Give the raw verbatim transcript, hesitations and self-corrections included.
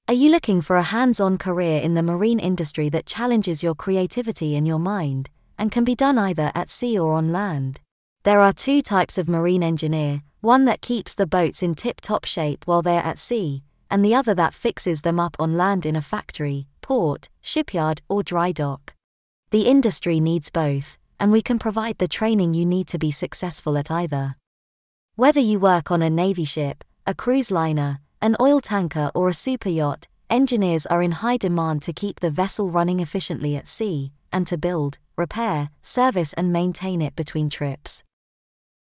Are you looking for a hands-on career in the marine industry that challenges your creativity and your mind, and can be done either at sea or on land? There are two types of marine engineer, one that keeps the boats in tip-top shape while they're at sea, and the other that fixes them up on land in a factory, port, shipyard, or dry dock. The industry needs both, and we can provide the training you need to be successful at either. Whether you work on a Navy ship, a cruise liner, an oil tanker or a super yacht, engineers are in high demand to keep the vessel running efficiently at sea, and to build, repair, service and maintain it between trips.